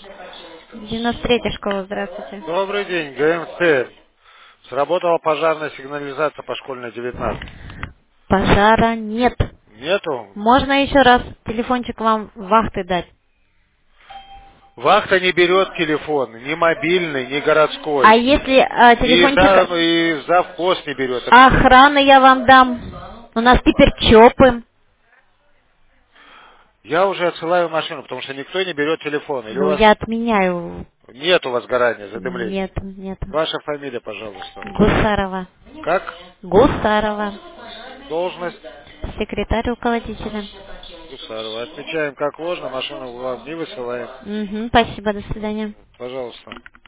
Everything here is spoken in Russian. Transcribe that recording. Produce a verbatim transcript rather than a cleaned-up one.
девяносто третья школа, здравствуйте. Добрый день, ГМЦ. Сработала пожарная сигнализация по школьной девятнадцать. Пожара нет. Нету? Можно еще раз телефончик вам вахты дать? Вахта не берет телефон, ни мобильный, ни А городской. если а, И, зав, телефончик и завхоз не берет. охраны я вам дам? У нас теперь ЧОПы. Я уже отсылаю машину, потому что никто не берет телефон. Или у Ну, вас я отменяю. нет у вас горания, задымления? Нет, нет. Ваша фамилия, пожалуйста. Гусарова. Как? Гусарова. Должность? Секретарь руководителя. Гусарова. Отмечаем как ложно, машину вам не высылаем. Угу, спасибо, до свидания. Пожалуйста.